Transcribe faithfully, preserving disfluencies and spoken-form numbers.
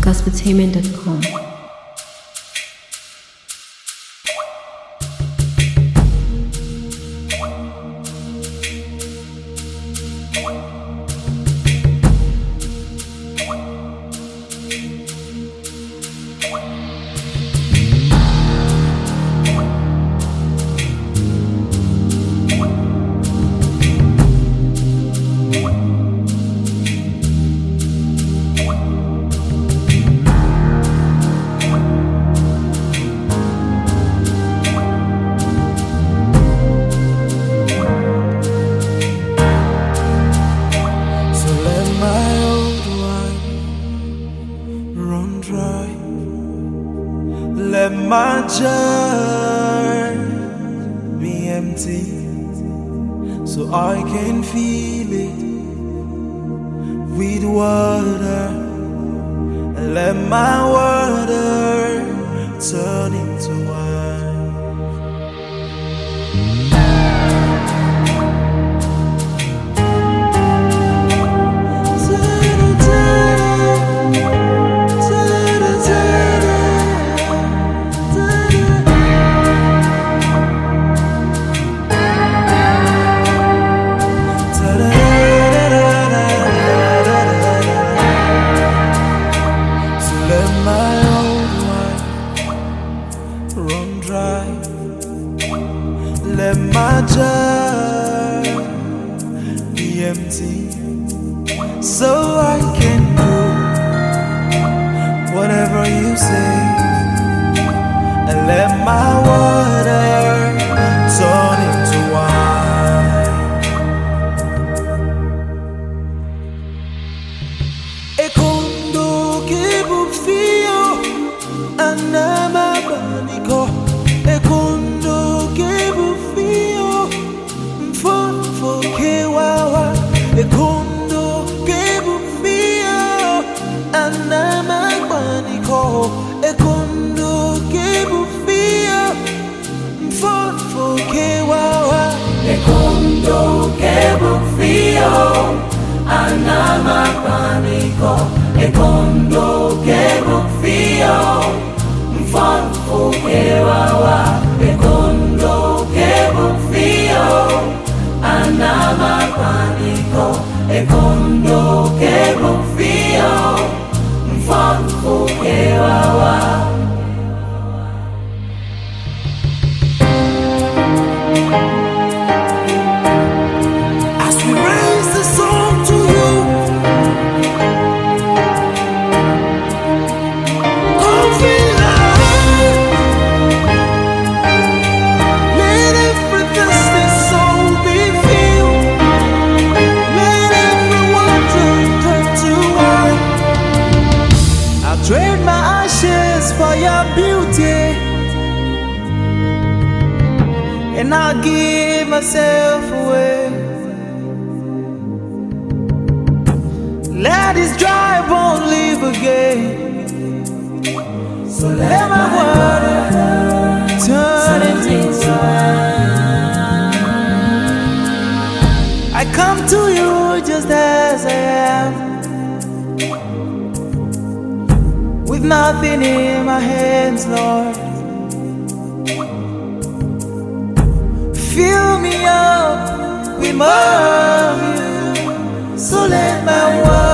gospeltainment dot com. Let my jar be empty so I can fill it with water. Let my water turn into wine. Run dry. Let my jar be empty so I can do whatever you say, and let my water turn into wine. Ekondo kebufio anama baniko. Ekondo kebufio mfofo kewawa. Ekondo kebufio anama baniko. Ekondo kebufio mfofo kewawa. Ekondo kebufio anama baniko. Ekondo kebufio mfofo kewawa. Ekondo kebufio anama baniko. Ekondo kebufio mfofo kewawa. As we raise the song to you, come feel alive. Let every thirsty soul be filled. Let everyone turn, turn to wine. I'll trade my ashes for your beauty, and I'll give myself away. Let this dry bone live again. So let my water turn into wine. I come to you just as I am, with nothing in my hands, Lord. Fill me up with more of you, so let my water